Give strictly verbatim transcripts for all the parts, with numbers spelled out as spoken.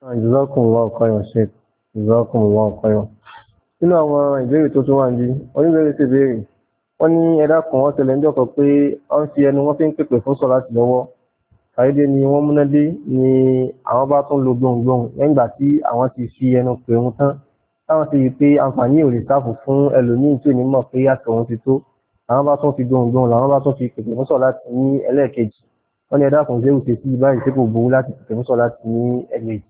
Jazakumullahu khairan Sheikh. Jazakumullahu khairan. Nínú àwọn ìbéèrè tó tún wà ní oníbéèrè ti béèrè wọ́n ní ẹ̀dá kan wọ́n tẹ̀lé ńjọ́ kan pé wọ́n fi ẹnu wọ́n fi ń pèpè fún sọ̀láàtì lọ́wọ́ àìdé ni wọ́n múná dé ni àwọn bá tún lo gbohùngbohùn lẹ́yìn ìgbà tí àwọn ti fi ẹnu pè wọn tán táwọn ti rí pé àǹfààní ò lè sáfù fún ẹlòmíín tí ò ní mọ̀ pé yàtọ̀ òun ti tó àwọn bá tún fi gbohùngbohùn làwọn bá tún fi pèpè fún sọ̀láàtì ní ẹlẹ́ẹ̀kejì wọ́n ní ẹ̀dá kan ṣe òṣè sí báyìí tí kò burú láti pèpè fún sọ̀láàtì ní ẹlẹ́ẹ̀kejì.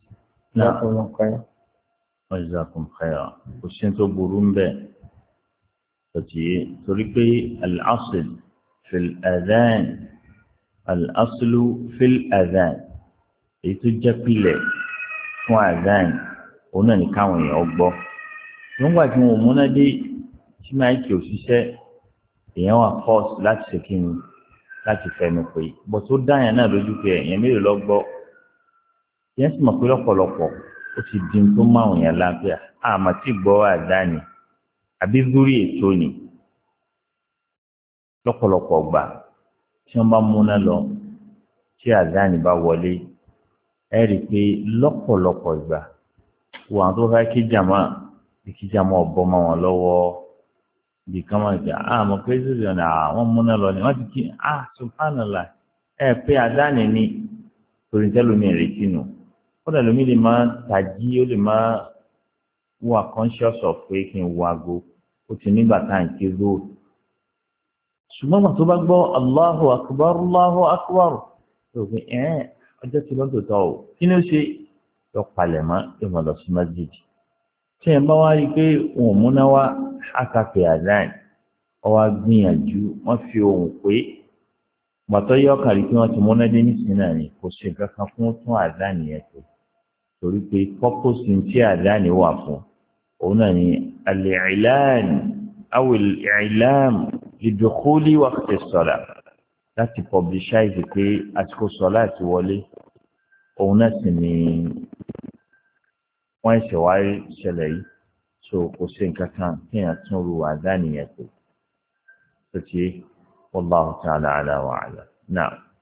Jazakum khairan kò sí tó burú ń bẹ̀ tòtí torí pé al-asl fil adhan al-aslu fil adhan èyí tó jẹ́ pìlẹ̀ fún adhan òun náà ní káwọn èèyàn gbọ́ nígbà tí wọn ò múná dé tí máìkì ò ṣiṣẹ́ èèyàn wà fọ́ọ̀sì láti ṣe kí ni láti fẹnu pé bọ́ tó dáyàn náà lójú pé èèyàn mélòó lọ gbọ́ yẹn sì mọ̀ pé lọ́pọ̀lọpọ̀ ó ti di tó máwùn yẹn lápẹ́ àmọ́ tí gbọ́ àdáni àbí lórí ètò ni lọ́pọ̀lọpọ̀ gbà tí wọ́n bá múná lọ tí àdáni bá wọlé ẹ rí i pé lọ́pọ̀lọpọ̀ ìgbà wo àwọn tó fẹ́ kí jàmá kí jàmá ọ̀bọ mọ́ wọn lọ́wọ́ bí ká máa gbà àmọ́ pé sísè ọ̀nà àwọn múná lọ ni wọ́n ti kí ah subhanallah ẹ pé àdáni ni torí tẹ́lómi ìrètí nù kódà lómi lè máa tají ó lè máa wà conscious of pé kí n wo aago ó ti nígbà tá à ń ké lóò ṣùgbọ́n màá tó bá gbọ́ Allahu akbar Allahu akbar òfin ẹ̀ ọjọ́ tí lọ́dọ̀ tọ́ o kí ni ó ṣe yọ palẹ̀ mọ́ yọ mọ̀ lọ sí masjid tí ẹ̀ bá wá rí i pé òun ò múná wá àkàpẹ̀ àdáì ọwọ́ gbìyànjú wọ́n fi ohùn pé gbàtọ́ yọ kàrí pé wọ́n ti múná dé nísìnyí náà ni kò ṣe nǹkan kan fún tún àdáì yẹn tó torí pé pọ́pọ́sì tí àdáni wà fún òun náà ni al-i'lan aw al-i'lam li-dukhuli waqti as-salat láti publicize pé àsìkò sọlá ti wọlé òun náà sì ni wọ́n ṣe wá ṣẹlẹ̀ yìí so kò ṣe nǹkan kan kí èèyàn tún ru àdáni yẹn tó tó ti wallahu ta'ala ala wa ala náà.